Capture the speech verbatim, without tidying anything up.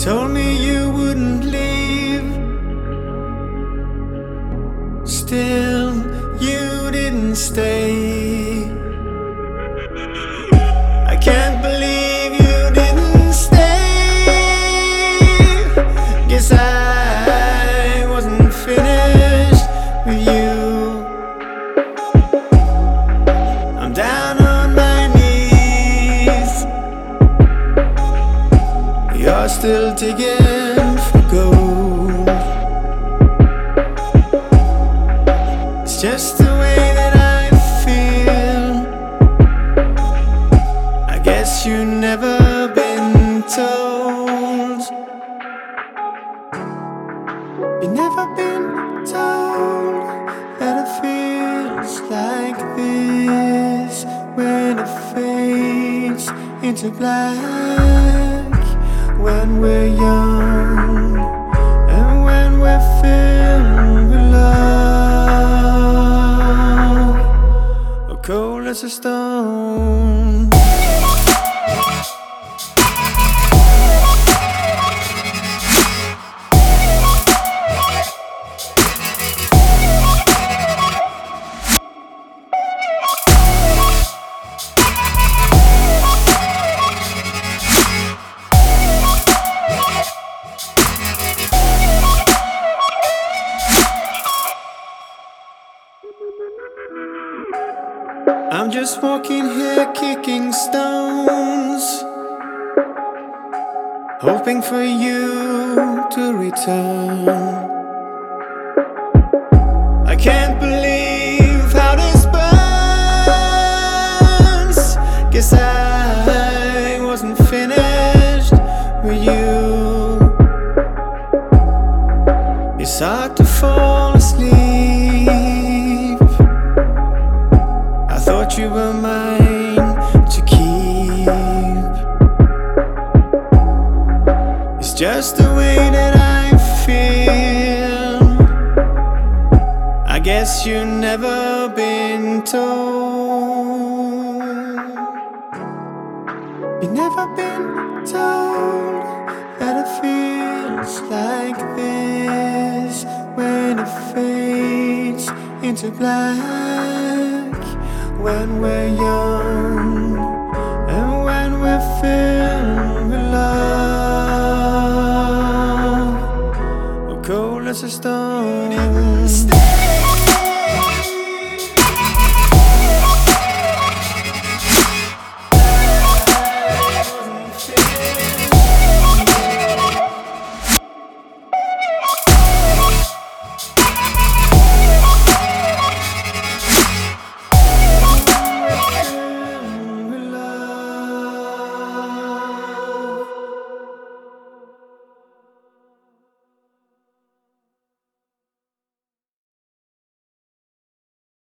told me you wouldn't leave. Still, you didn't stay. I can't believe you didn't stay. Guess I wasn't finished with you. I'm down on my knees. You're still digging for gold. It's just the way that I feel. I guess you've never been told. You've never been told that it feels like this when it fades into black. When we're young and when we're filled with love, or cold as a stone. I'm just walking here kicking stones, hoping for you to return. I can't believe how this burns. Guess I wasn't finished with you. It's hard to fall asleep. Thought you were mine to keep. It's just the way that I feel. I guess you've never been told. You've never been told that it feels like this when it fades into black. When we're young and when we're filled with love, or cold as a stone.